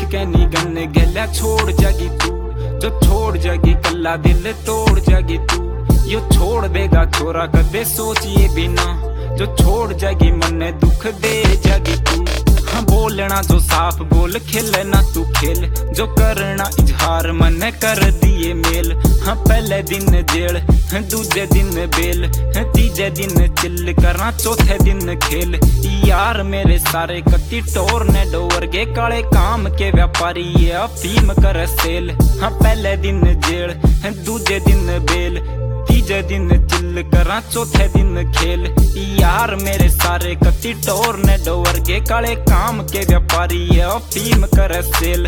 के निगन गला छोड़ जागी तू, जो छोड़ जागी कल्ला दिल तोड़ जागी तू। यो छोड़ देगा छोरा कदे सोचिए बिना, जो छोड़ जागी मन दुख दे जागी तू। हाँ बोलना जो साफ बोल, खेलना तू खेल, जो करना इजहार मन कर दिए मेल। हाँ पहले दिन जेल, दूजे दिन बेल, तीजे दिन चिल करा, चौथे दिन खेल। यार मेरे सारे कत्ती टोर ने डोर गे काले काम के व्यापारी, ये अफीम कर सेल। हाँ पहले दिन जेल, दूजे दिन बेल, तीजे दिन चिल करा, चौथे दिन खेल। यार मेरे सारे कत्ती टोर ने डोर गे काले काम के व्यापारी, ये अफीम कर सेल।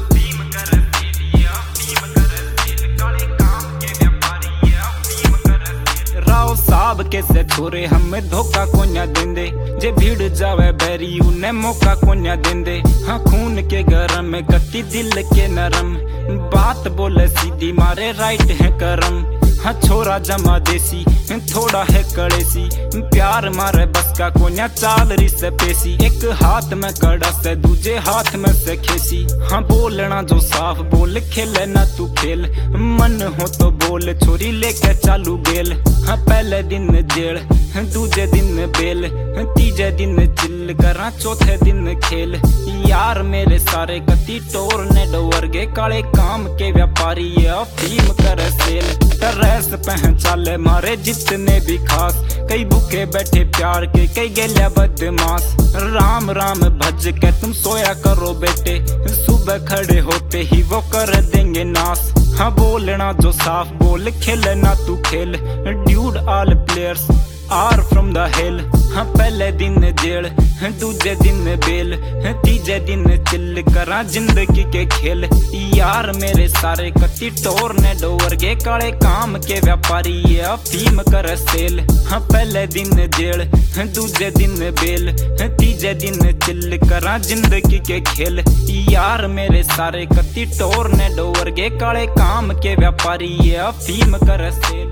राव साहब कैसे छोरे हमें धोखा को न देंदे, जे भीड़ जावे बैरी उन्हें मौका को न देंदे। हाँ खून के गरम में कत्ती दिल के नरम, बात बोले सीधी मारे राइट है करम। हाँ छोरा जमा देसी थोड़ा है कड़ेसी, प्यार मारे बस का कोन्या चाल री से पेसी। एक हाथ में कड़ा से दूजे हाथ में से खेसी। हाँ बोलना जो साफ बोल, खेलना तू खेल, मन हो तो बोल छोरी लेके चालू गेल। हाँ पहले दिन जेल, दूजे दिन बेल, तीजे दिन चिल करा, चौथे दिन खेल। यार मेरे सारे कत्ती टोर ने डोर गे काले काम के व्यापारी, ये अफीम कर सेल। तरस पहचाले मारे जितने भी खास, कई भूखे बैठे प्यार के कई गेल्या बदमाश। राम राम भज के तुम सोया करो बेटे, सुबह खड़े होते ही वो कर देंगे नाश। हाँ बोलना जो साफ बोल, खेलना तू खेल, dude all players are from the hell. हाँ पहले दिन जेल, दूजे दिन बेल, तीजे दिन चिल करा, जिंदगी के खेल। यार मेरे सारे कत्ती टोर ने डोर गे काले काम के व्यापारी, ये अफीम कर सेल। हाँ पहले दिन जेल, दूजे दिन बेल, तीजे दिन चिल करा, जिंदगी के खेल। यार मेरे सारे कत्ती टोर ने डोर गे काले काम के व्यापारी, ये अफीम कर सेल।